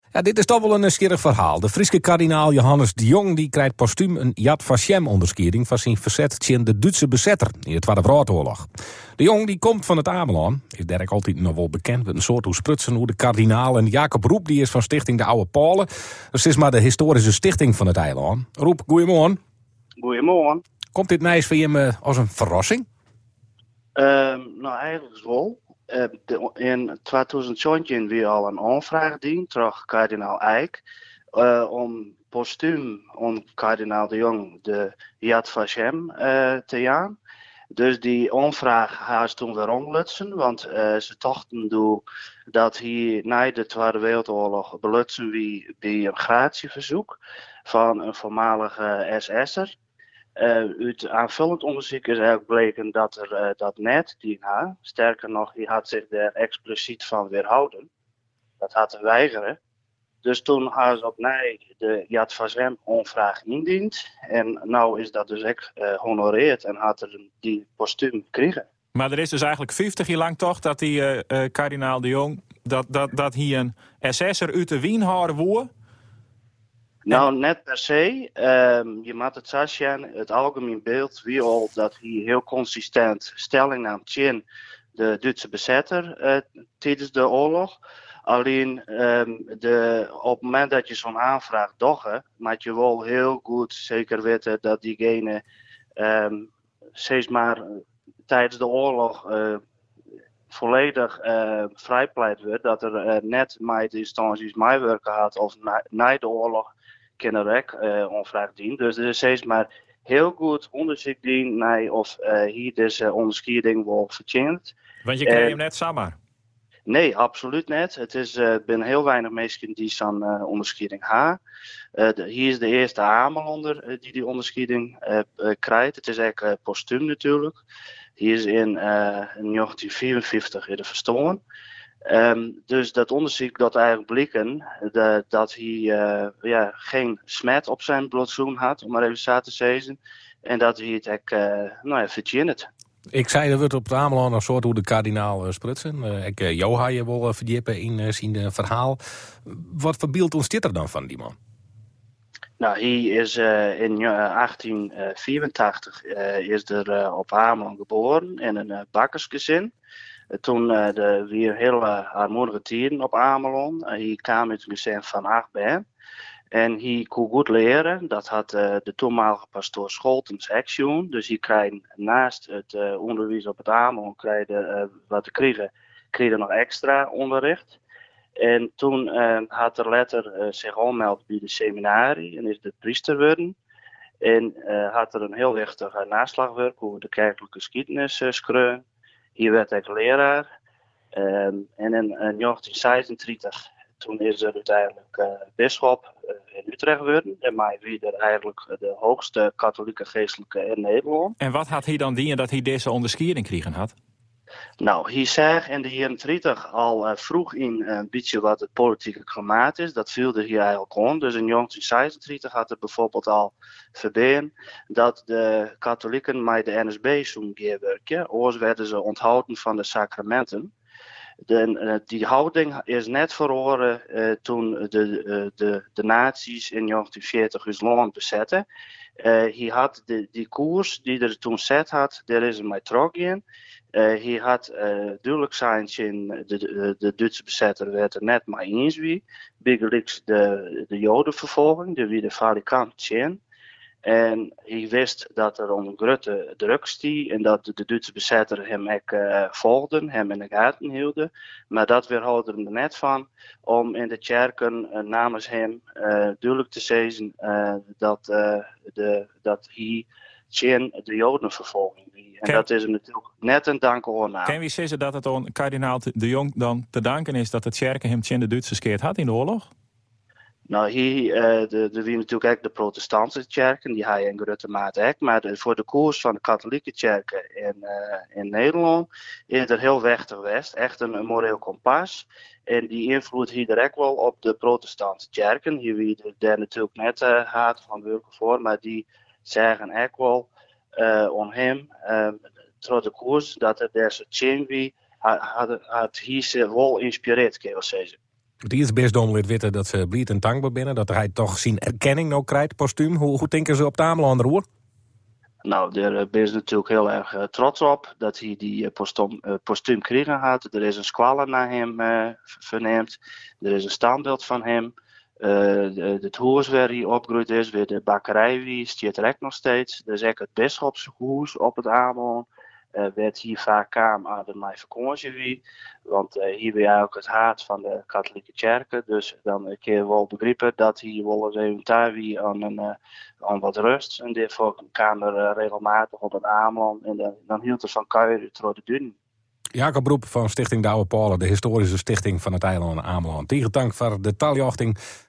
Ja, dit is toch wel een nieuwsgierig verhaal. De Friese kardinaal Johannes de Jong die krijgt postuum een Yad Vashem-onderscheiding van zijn verzet tegen de Duitse bezetter in de Tweede Wereldoorlog. De Jong die komt van het Ameland, is Dirk altijd nog wel bekend met een soort hoe sprutsen hoe de kardinaal. En Jacob Roep die is van stichting De Oude Polen. Dus het is maar de historische stichting van het eiland. Roep, goeiemorgen. Goedemorgen. Komt dit nieuws voor je als een verrassing? Nou, eigenlijk wel. In 2017 weer al een aanvraag dient door kardinaal Eijk om postuum om kardinaal de Jong de Yad Vashem te gaan. Dus die aanvraag gaan ze toen weer omlutsen, want ze dachten dat hier na de Tweede Wereldoorlog belutsen wie bij een gratieverzoek van een voormalige SS'er. Uit aanvullend onderzoek is eigenlijk bleken dat er dat net DNA, sterker nog, die had zich er expliciet van weerhouden. Dat had te weigeren. Dus toen hadden ze opnieuw de Yad Vashem aanvraag indiend. En nou is dat dus echt honoreerd en had er die postuum gekregen. Maar er is dus eigenlijk 50 jaar lang toch dat die kardinaal de Jong, dat hier een SS'er uit de Wienhouder woer? Nou, net per se. Je moet het zo zien, het algemeen beeld wie al dat hij heel consistent stelling nam tegen de Duitse bezetter tijdens de oorlog. Alleen op het moment dat je zo'n aanvraag doet, moet je wel heel goed zeker weten dat diegene steeds maar tijdens de oorlog volledig vrijpleit wordt. Dat er net met de instanties meewerken had of na de oorlog kinderrek onvraag dient. Dus er is steeds maar heel goed onderzoek dient naar of hier deze onderscheiding wordt verdiend. Want je kreeg hem net samen. Nee, absoluut niet. Het is binnen heel weinig mensen die zo'n onderscheiding hebben. Hier is de eerste Amelonder die onderscheiding krijgt. Het is eigenlijk postuum natuurlijk. Hier is in 1954 in de verstoren. Dus dat onderzoek dat eigenlijk blikken dat hij geen smet op zijn bloedzoen had, om maar even zo te zeggen. En dat hij het ook verdient. Ik zei, er wordt op het Ameland een soort hoe de kardinaal sprutsen. Ik Joha je wil verdiepen in zijn verhaal. Wat voor beeld ontstaat er dan van die man? Nou, hij is in 1884 is er op Ameland geboren in een bakkersgezin. Toen weer hele armoedige tijden op Ameland. Hij kwam uit een gezin van 8 ben. En hij kon goed leren. Dat had de toenmalige pastoor Scholtens action. Dus hij kreeg naast het onderwijs op het Ameland, kreeg nog extra onderricht. En toen had er later zich aangemeld bij de seminarie en is de priester geworden. En had er een heel wichtig naslagwerk over de kerkelijke geschiedenis schreeuwen. Hier werd ik leraar. En in 1936, toen is er uiteindelijk bisschop in Utrecht geworden. En mij wie er eigenlijk de hoogste katholieke geestelijke in Nederland. En wat had hij dan dienen dat hij deze onderscheiding kregen had? Nou, hij zag in de jaren 30 al vroeg in een beetje wat het politieke klimaat is. Dat viel er hier eigenlijk om. Dus in 1936 had er bijvoorbeeld al verbeen dat de katholieken met de NSB zouden werken. Anders werden ze onthouden van de sacramenten. Die houding is net verloren toen de nazi's in 1940 ons land bezetten. Hij had die koers die er toen zet had, daar is een mee terug in. Hij had duidelijk zijn in de Duitse bezetter werd er net maar eens wie. Bijgelijks de jodenvervolging, de falikant tjen. En hij wist dat er een grote druk stieg en dat de Duitse bezetter hem ook volgden, hem in de gaten hielden. Maar dat weerhouden er net van om in de kerken namens hem duidelijk te zeggen dat hij tjen de jodenvervolging wie. En dat is hem natuurlijk net een dank-oornaam. Kan wie zeggen dat het aan kardinaal de Jong dan te danken is dat de kerken hem tjen de Duitse skeert had in de oorlog? Nou, hier wie natuurlijk ook de protestantse kerken, die hij in grote mate ook. Maar voor de koers van de katholieke kerken in Nederland is er heel wichtig geweest. Echt een moreel kompas. En die invloed hier direct wel op de protestantse kerken. Hier wie daar natuurlijk net haat van werken voor, maar die zeggen ook wel om hem, door de koers, dat er deze chain wie had hij ze wel inspireerd, kan je wel zeggen. Het eerste bisdom liet weten dat ze blied en dankbaar binnen. Dat hij toch zijn erkenning nog krijgt, postuum. Hoe denken ze op de Ameland roer? Nou, daar ben je natuurlijk heel erg trots op dat hij die postuum kregen had. Er is een squalle naar hem verneemd. Er is een standbeeld van hem. Het huis waar hij opgegroeid is, weer de bakkerij, wie stiert er nog steeds. Er is ook het bisschopshuis op het Ameland. Werd hier vaak kwam aan de mijn vakantie wie. Want hier ben je ook het hart van de katholieke kerken. Dus dan kun je wel begrijpen dat hier wel eens even daar wie aan wat rust. En daarvoor kwam er regelmatig op het Ameland. En dan hield het van kuieren door de duinen. Jacob Broep van Stichting de Oude Polen, de historische stichting van het eiland Ameland. Tegen dank voor de taljachting